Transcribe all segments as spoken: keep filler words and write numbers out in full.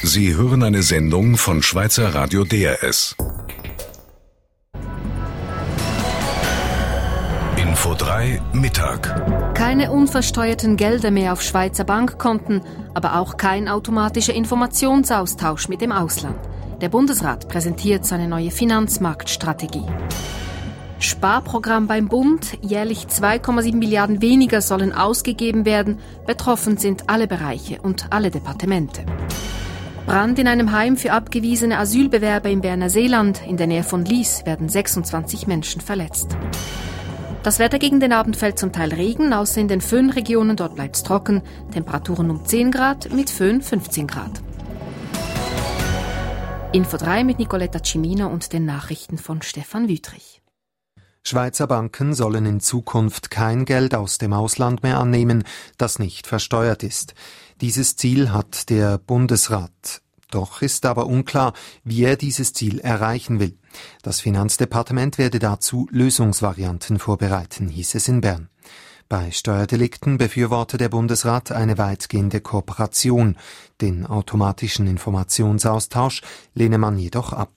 Sie hören eine Sendung von Schweizer Radio D R S. Info drei Mittag. Keine unversteuerten Gelder mehr auf Schweizer Bankkonten, aber auch kein automatischer Informationsaustausch mit dem Ausland. Der Bundesrat präsentiert seine neue Finanzmarktstrategie. Sparprogramm beim Bund. Jährlich zwei Komma sieben Milliarden weniger sollen ausgegeben werden. Betroffen sind alle Bereiche und alle Departemente. Brand in einem Heim für abgewiesene Asylbewerber im Berner Seeland. In der Nähe von Lies werden sechsundzwanzig Menschen verletzt. Das Wetter gegen den Abend fällt zum Teil Regen, außer in den Föhnregionen, dort bleibt es trocken. Temperaturen um zehn Grad, mit Föhn fünfzehn Grad. Info drei mit Nicoletta Cimino und den Nachrichten von Stefan Wüthrich. Schweizer Banken sollen in Zukunft kein Geld aus dem Ausland mehr annehmen, das nicht versteuert ist. Dieses Ziel hat der Bundesrat. Doch ist aber unklar, wie er dieses Ziel erreichen will. Das Finanzdepartement werde dazu Lösungsvarianten vorbereiten, hieß es in Bern. Bei Steuerdelikten befürworte der Bundesrat eine weitgehende Kooperation. Den automatischen Informationsaustausch lehne man jedoch ab.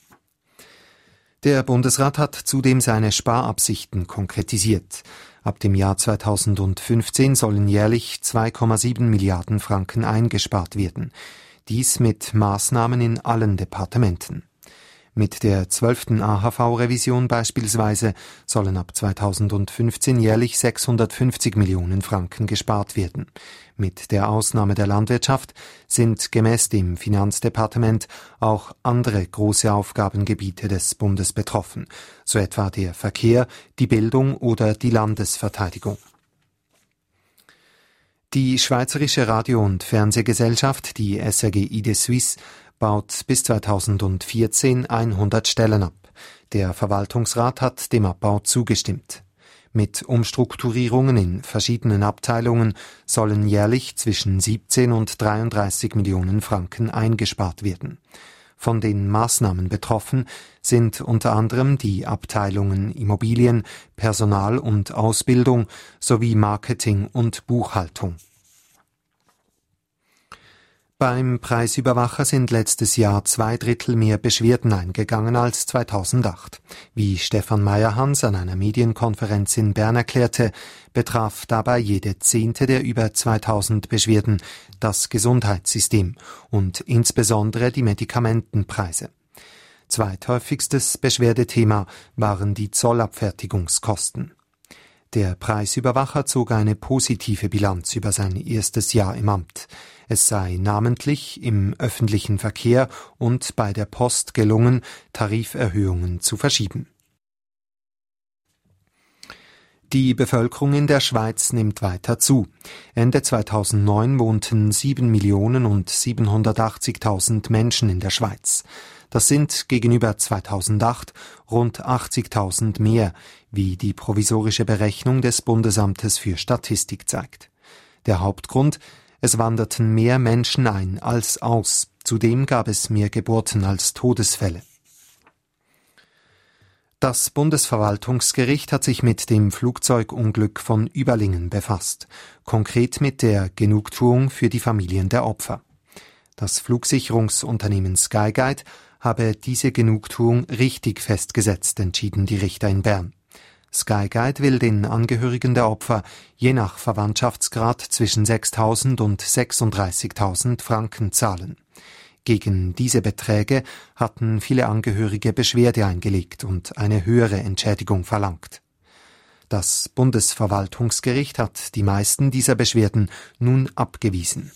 Der Bundesrat hat zudem seine Sparabsichten konkretisiert. Ab dem Jahr zweitausendfünfzehn sollen jährlich zwei Komma sieben Milliarden Franken eingespart werden. Dies mit Maßnahmen in allen Departementen. Mit der zwölften A H V-Revision beispielsweise sollen ab zweitausendfünfzehn jährlich sechshundertfünfzig Millionen Franken gespart werden. Mit der Ausnahme der Landwirtschaft sind gemäß dem Finanzdepartement auch andere große Aufgabengebiete des Bundes betroffen, so etwa der Verkehr, die Bildung oder die Landesverteidigung. Die Schweizerische Radio- und Fernsehgesellschaft, die S R G Idesuisse, baut bis zweitausendvierzehn hundert Stellen ab. Der Verwaltungsrat hat dem Abbau zugestimmt. Mit Umstrukturierungen in verschiedenen Abteilungen sollen jährlich zwischen siebzehn und dreiunddreißig Millionen Franken eingespart werden. Von den Maßnahmen betroffen sind unter anderem die Abteilungen Immobilien, Personal und Ausbildung sowie Marketing und Buchhaltung. Beim Preisüberwacher sind letztes Jahr zwei Drittel mehr Beschwerden eingegangen als zweitausendacht. Wie Stefan Meyerhans an einer Medienkonferenz in Bern erklärte, betraf dabei jede zehnte der über zweitausend Beschwerden das Gesundheitssystem und insbesondere die Medikamentenpreise. Zweithäufigstes Beschwerdethema waren die Zollabfertigungskosten. Der Preisüberwacher zog eine positive Bilanz über sein erstes Jahr im Amt. Es sei namentlich im öffentlichen Verkehr und bei der Post gelungen, Tariferhöhungen zu verschieben. Die Bevölkerung in der Schweiz nimmt weiter zu. Ende zweitausendneun wohnten sieben Millionen und siebenhundertachtzigtausend Menschen in der Schweiz. Das sind gegenüber zweitausendacht rund achtzigtausend mehr, wie die provisorische Berechnung des Bundesamtes für Statistik zeigt. Der Hauptgrund: Es wanderten mehr Menschen ein als aus. Zudem gab es mehr Geburten als Todesfälle. Das Bundesverwaltungsgericht hat sich mit dem Flugzeugunglück von Überlingen befasst, konkret mit der Genugtuung für die Familien der Opfer. Das Flugsicherungsunternehmen Skyguide habe diese Genugtuung richtig festgesetzt, entschieden die Richter in Bern. Skyguide will den Angehörigen der Opfer je nach Verwandtschaftsgrad zwischen sechstausend und sechsunddreißigtausend Franken zahlen. Gegen diese Beträge hatten viele Angehörige Beschwerde eingelegt und eine höhere Entschädigung verlangt. Das Bundesverwaltungsgericht hat die meisten dieser Beschwerden nun abgewiesen.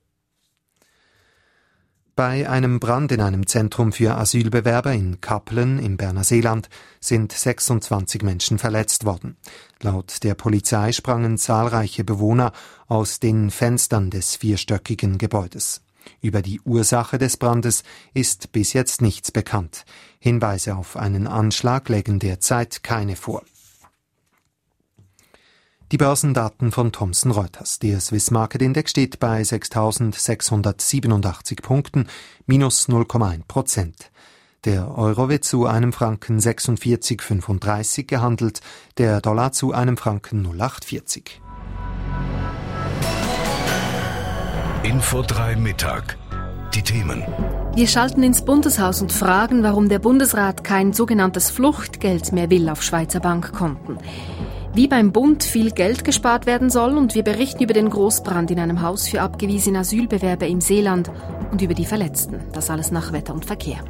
Bei einem Brand in einem Zentrum für Asylbewerber in Kappelen im Berner Seeland sind sechsundzwanzig Menschen verletzt worden. Laut der Polizei sprangen zahlreiche Bewohner aus den Fenstern des vierstöckigen Gebäudes. Über die Ursache des Brandes ist bis jetzt nichts bekannt. Hinweise auf einen Anschlag legen derzeit keine vor. Die Börsendaten von Thomson Reuters. Der Swiss Market Index steht bei sechstausendsechshundertsiebenundachtzig Punkten, minus null Komma eins Prozent. Der Euro wird zu einem Franken sechsundvierzig Komma fünfunddreißig gehandelt, der Dollar zu einem Franken null Komma achtundvierzig. Info drei Mittag. die Themen. Wir schalten ins Bundeshaus und fragen, warum der Bundesrat kein sogenanntes Fluchtgeld mehr will auf Schweizer Bankkonten. Wie beim Bund viel Geld gespart werden soll, und wir berichten über den Großbrand in einem Haus für abgewiesene Asylbewerber im Seeland und über die Verletzten. Das alles nach Wetter und Verkehr.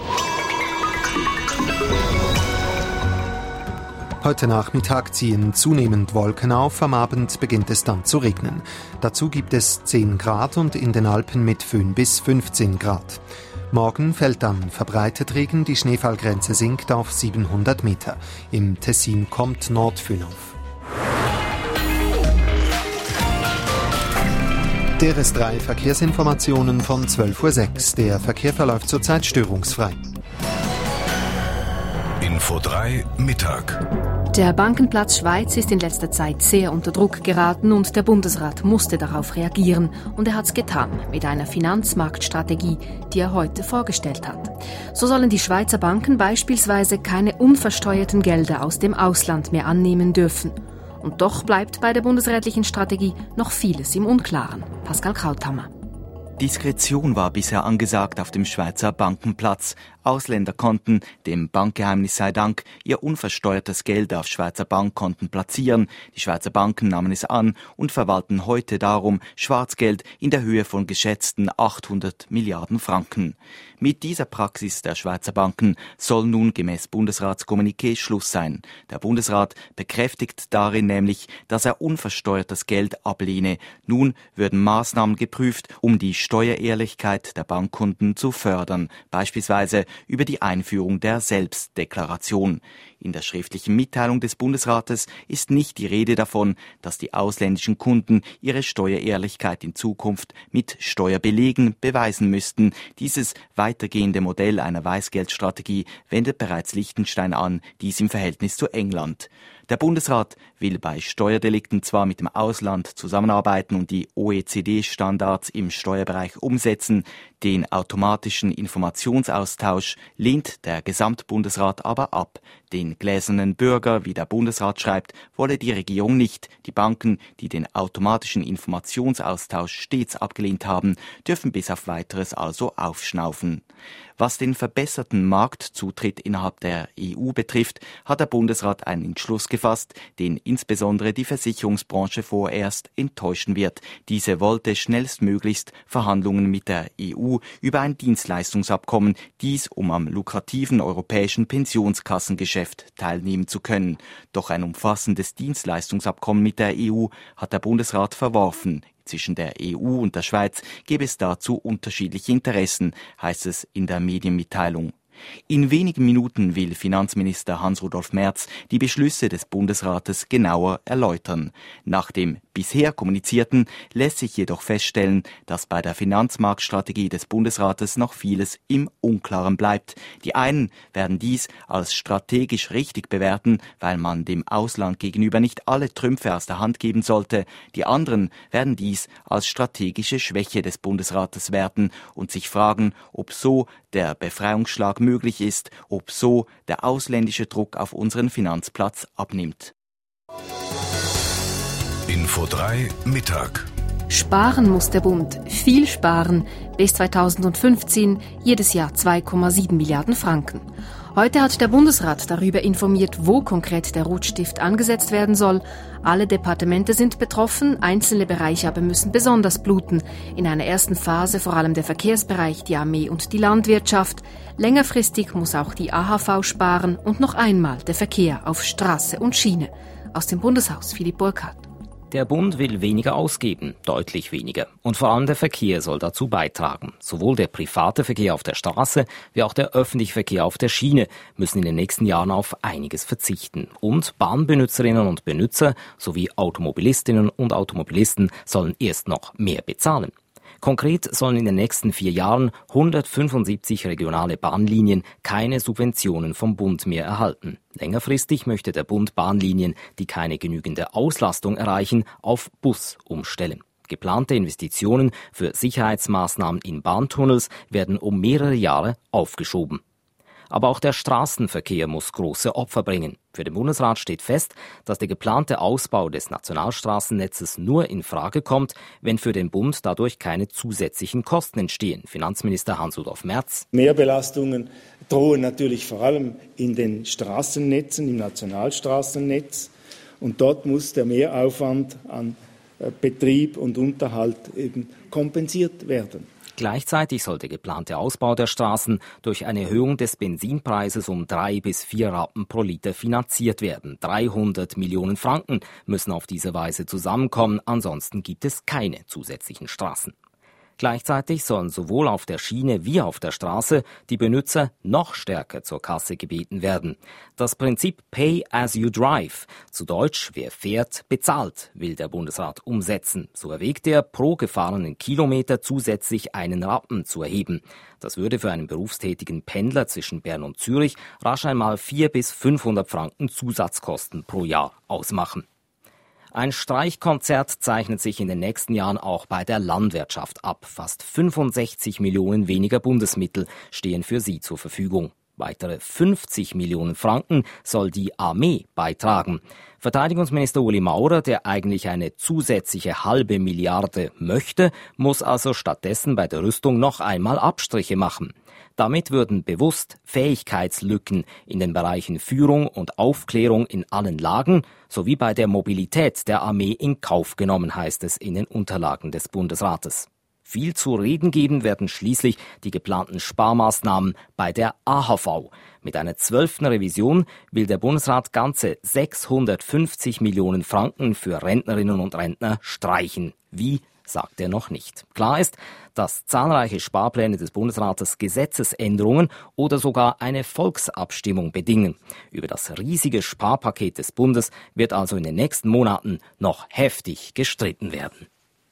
Heute Nachmittag ziehen zunehmend Wolken auf, am Abend beginnt es dann zu regnen. Dazu gibt es zehn Grad und in den Alpen mit Föhn bis fünfzehn Grad. Morgen fällt dann verbreitet Regen, die Schneefallgrenze sinkt auf siebenhundert Meter. Im Tessin kommt Nordföhn auf. D R S drei Verkehrsinformationen von zwölf Uhr sechs. Der Verkehr verläuft zurzeit störungsfrei. Info drei Mittag. Der Bankenplatz Schweiz ist in letzter Zeit sehr unter Druck geraten und der Bundesrat musste darauf reagieren. Und er hat es getan mit einer Finanzmarktstrategie, die er heute vorgestellt hat. So sollen die Schweizer Banken beispielsweise keine unversteuerten Gelder aus dem Ausland mehr annehmen dürfen. Und doch bleibt bei der bundesrätlichen Strategie noch vieles im Unklaren. Pascal Krauthammer. Diskretion war bisher angesagt auf dem Schweizer Bankenplatz. Ausländer konnten, dem Bankgeheimnis sei Dank, ihr unversteuertes Geld auf Schweizer Bankkonten platzieren. Die Schweizer Banken nahmen es an und verwalten heute darum Schwarzgeld in der Höhe von geschätzten achthundert Milliarden Franken. Mit dieser Praxis der Schweizer Banken soll nun gemäß Bundesratskommuniqué Schluss sein. Der Bundesrat bekräftigt darin nämlich, dass er unversteuertes Geld ablehne. Nun würden Maßnahmen geprüft, um die Steuerehrlichkeit der Bankkunden zu fördern, beispielsweise über die Einführung der Selbstdeklaration. In der schriftlichen Mitteilung des Bundesrates ist nicht die Rede davon, dass die ausländischen Kunden ihre Steuerehrlichkeit in Zukunft mit Steuerbelegen beweisen müssten. Dieses weitergehende Modell einer Weißgeldstrategie wendet bereits Liechtenstein an, dies im Verhältnis zu England. Der Bundesrat will bei Steuerdelikten zwar mit dem Ausland zusammenarbeiten und die O E C D-Standards im Steuerbereich umsetzen, den automatischen Informationsaustausch lehnt der Gesamtbundesrat aber ab. Den gläsernen Bürger, wie der Bundesrat schreibt, wolle die Regierung nicht. Die Banken, die den automatischen Informationsaustausch stets abgelehnt haben, dürfen bis auf Weiteres also aufschnaufen. Was den verbesserten Marktzutritt innerhalb der E U betrifft, hat der Bundesrat einen Entschluss gefasst, den insbesondere die Versicherungsbranche vorerst enttäuschen wird. Diese wollte schnellstmöglichst Verhandlungen mit der E U über ein Dienstleistungsabkommen, dies um am lukrativen europäischen Pensionskassengeschäft teilnehmen zu können. Doch ein umfassendes Dienstleistungsabkommen mit der E U hat der Bundesrat verworfen. Zwischen der E U und der Schweiz gäbe es dazu unterschiedliche Interessen, heißt es in der Medienmitteilung. In wenigen Minuten will Finanzminister Hans-Rudolf Merz die Beschlüsse des Bundesrates genauer erläutern. Nach dem bisher kommunizierten lässt sich jedoch feststellen, dass bei der Finanzmarktstrategie des Bundesrates noch vieles im Unklaren bleibt. Die einen werden dies als strategisch richtig bewerten, weil man dem Ausland gegenüber nicht alle Trümpfe aus der Hand geben sollte. Die anderen werden dies als strategische Schwäche des Bundesrates werten und sich fragen, ob so der Befreiungsschlag möglich ist, ob so der ausländische Druck auf unseren Finanzplatz abnimmt. Info drei Mittag. Sparen muss der Bund. Viel sparen. Bis zweitausendfünfzehn jedes Jahr zwei Komma sieben Milliarden Franken. Heute hat der Bundesrat darüber informiert, wo konkret der Rotstift angesetzt werden soll. Alle Departemente sind betroffen, einzelne Bereiche aber müssen besonders bluten. In einer ersten Phase vor allem der Verkehrsbereich, die Armee und die Landwirtschaft. Längerfristig muss auch die A H V sparen und noch einmal der Verkehr auf Straße und Schiene. Aus dem Bundeshaus Philipp Burkhardt. Der Bund will weniger ausgeben, deutlich weniger. Und vor allem der Verkehr soll dazu beitragen. Sowohl der private Verkehr auf der Straße wie auch der öffentliche Verkehr auf der Schiene müssen in den nächsten Jahren auf einiges verzichten. Und Bahnbenützerinnen und Benutzer sowie Automobilistinnen und Automobilisten sollen erst noch mehr bezahlen. Konkret sollen in den nächsten vier Jahren hundertfünfundsiebzig regionale Bahnlinien keine Subventionen vom Bund mehr erhalten. Längerfristig möchte der Bund Bahnlinien, die keine genügende Auslastung erreichen, auf Bus umstellen. Geplante Investitionen für Sicherheitsmaßnahmen in Bahntunnels werden um mehrere Jahre aufgeschoben. Aber auch der Straßenverkehr muss große Opfer bringen. Für den Bundesrat steht fest, dass der geplante Ausbau des Nationalstraßennetzes nur in Frage kommt, wenn für den Bund dadurch keine zusätzlichen Kosten entstehen. Finanzminister Hans-Rudolf Merz. Mehrbelastungen drohen natürlich vor allem in den Straßennetzen, im Nationalstraßennetz. Und dort muss der Mehraufwand an Betrieb und Unterhalt eben kompensiert werden. Gleichzeitig soll der geplante Ausbau der Straßen durch eine Erhöhung des Benzinpreises um drei bis vier Rappen pro Liter finanziert werden. dreihundert Millionen Franken müssen auf diese Weise zusammenkommen, ansonsten gibt es keine zusätzlichen Straßen. Gleichzeitig sollen sowohl auf der Schiene wie auf der Straße die Benutzer noch stärker zur Kasse gebeten werden. Das Prinzip Pay as you drive, zu Deutsch wer fährt, bezahlt, will der Bundesrat umsetzen. So erwägt er, pro gefahrenen Kilometer zusätzlich einen Rappen zu erheben. Das würde für einen berufstätigen Pendler zwischen Bern und Zürich rasch einmal vierhundert bis fünfhundert Franken Zusatzkosten pro Jahr ausmachen. Ein Streichkonzert zeichnet sich in den nächsten Jahren auch bei der Landwirtschaft ab. Fast fünfundsechzig Millionen weniger Bundesmittel stehen für sie zur Verfügung. Weitere fünfzig Millionen Franken soll die Armee beitragen. Verteidigungsminister Ueli Maurer, der eigentlich eine zusätzliche halbe Milliarde möchte, muss also stattdessen bei der Rüstung noch einmal Abstriche machen. Damit würden bewusst Fähigkeitslücken in den Bereichen Führung und Aufklärung in allen Lagen sowie bei der Mobilität der Armee in Kauf genommen, heißt es in den Unterlagen des Bundesrates. Viel zu reden geben werden schließlich die geplanten Sparmaßnahmen bei der A H V. Mit einer zwölften Revision will der Bundesrat ganze sechshundertfünfzig Millionen Franken für Rentnerinnen und Rentner streichen. Wie, sagt er noch nicht. Klar ist, dass zahlreiche Sparpläne des Bundesrates Gesetzesänderungen oder sogar eine Volksabstimmung bedingen. Über das riesige Sparpaket des Bundes wird also in den nächsten Monaten noch heftig gestritten werden.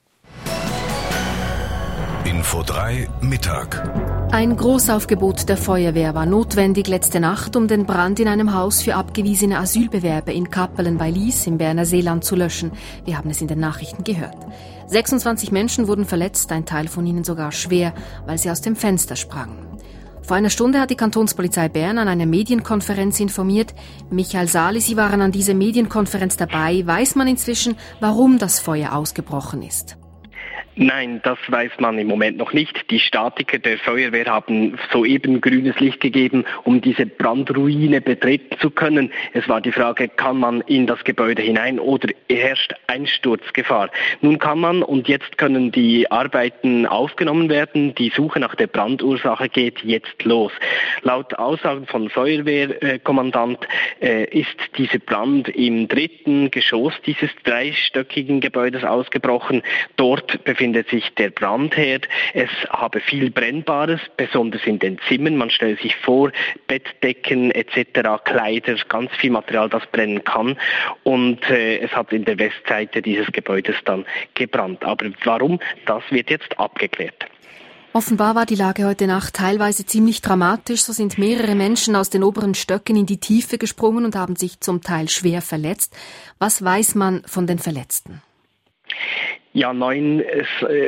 Info drei Mittag. Ein Großaufgebot der Feuerwehr war notwendig letzte Nacht, um den Brand in einem Haus für abgewiesene Asylbewerber in Kappelen bei Lies im Berner Seeland zu löschen. Wir haben es in den Nachrichten gehört. sechsundzwanzig Menschen wurden verletzt, ein Teil von ihnen sogar schwer, weil sie aus dem Fenster sprangen. Vor einer Stunde hat die Kantonspolizei Bern an einer Medienkonferenz informiert. Michael Sali, Sie waren an dieser Medienkonferenz dabei. Weiß man inzwischen, warum das Feuer ausgebrochen ist? Nein, das weiß man im Moment noch nicht. Die Statiker der Feuerwehr haben soeben grünes Licht gegeben, um diese Brandruine betreten zu können. Es war die Frage, kann man in das Gebäude hinein oder herrscht Einsturzgefahr? Nun kann man und jetzt können die Arbeiten aufgenommen werden. Die Suche nach der Brandursache geht jetzt los. Laut Aussagen von Feuerwehrkommandant äh, ist dieser Brand im dritten Geschoss dieses dreistöckigen Gebäudes ausgebrochen. Dort befindet findet sich der Brandherd. Es habe viel Brennbares, besonders in den Zimmern. Man stellt sich vor, Bettdecken et cetera, Kleider, ganz viel Material, das brennen kann. Und äh, es hat in der Westseite dieses Gebäudes dann gebrannt. Aber warum? Das wird jetzt abgeklärt. Offenbar war die Lage heute Nacht teilweise ziemlich dramatisch. So sind mehrere Menschen aus den oberen Stöcken in die Tiefe gesprungen und haben sich zum Teil schwer verletzt. Was weiß man von den Verletzten? Ja, neun äh,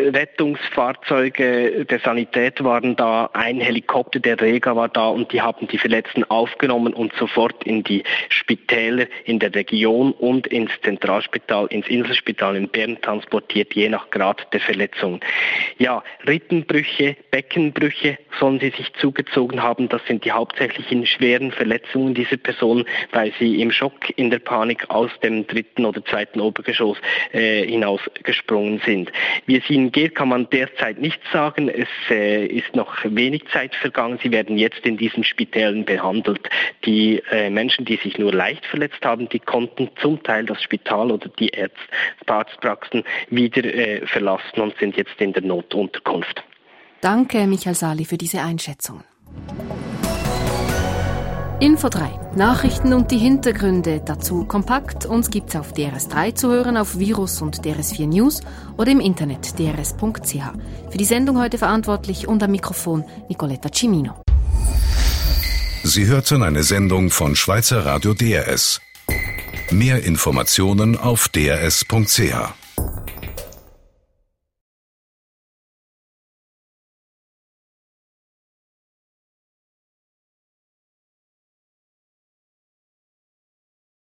Rettungsfahrzeuge der Sanität waren da, ein Helikopter der Rega war da und die haben die Verletzten aufgenommen und sofort in die Spitäler in der Region und ins Zentralspital, ins Inselspital in Bern transportiert, je nach Grad der Verletzung. Ja, Rippenbrüche, Beckenbrüche sollen sie sich zugezogen haben. Das sind die hauptsächlichen schweren Verletzungen dieser Person, weil sie im Schock, in der Panik aus dem dritten oder zweiten Obergeschoss äh, hinausgesprungen sind. Wie es ihnen geht, kann man derzeit nicht sagen. Es äh, ist noch wenig Zeit vergangen. Sie werden jetzt in diesen Spitälern behandelt. Die äh, Menschen, die sich nur leicht verletzt haben, die konnten zum Teil das Spital oder die Ärzt- Arztpraxen wieder äh, verlassen und sind jetzt in der Notunterkunft. Danke, Michael Sali, für diese Einschätzung. Info drei. Nachrichten und die Hintergründe dazu kompakt. Uns gibt's auf D R S drei zu hören, auf Virus und D R S vier News oder im Internet d r s punkt c h. Für die Sendung heute verantwortlich und am Mikrofon Nicoletta Cimino. Sie hörten eine Sendung von Schweizer Radio D R S. Mehr Informationen auf d r s punkt c h.